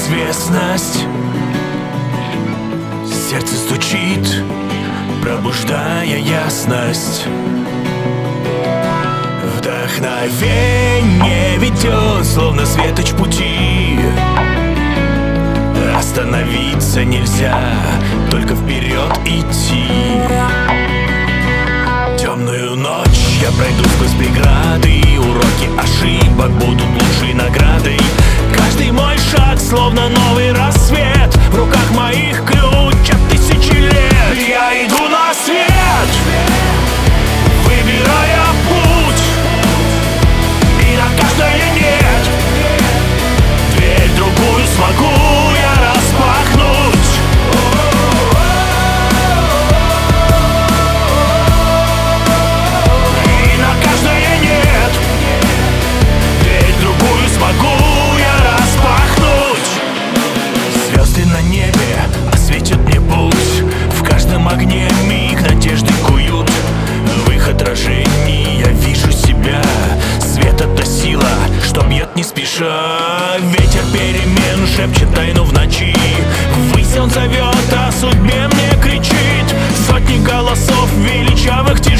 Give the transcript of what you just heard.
неизвестность. Сердце стучит, пробуждая ясность. Вдохновение ведет, словно светоч пути. Остановиться нельзя, только вперед идти. Темную ночь я пройду сквозь преграды. Уроки ошибок будут лучшей наградой. Каждый мой шаг словно новый рассвет. В руках моих ключ от тысячи лет. Я иду на свет, выбирая путь, и на каждое нет дверь другую смогу я распахнуть. И на каждое нет дверь другую смогу я распахнуть. Звезды на небе осветят мне путь. В каждом огне миг надежды куют. В их отражении я вижу себя. Свет — это сила, что бьет не спеша. Ветер перемен шепчет тайну в ночи. Ввысь он зовет, о судьбе мне кричит. Сотни голосов величавых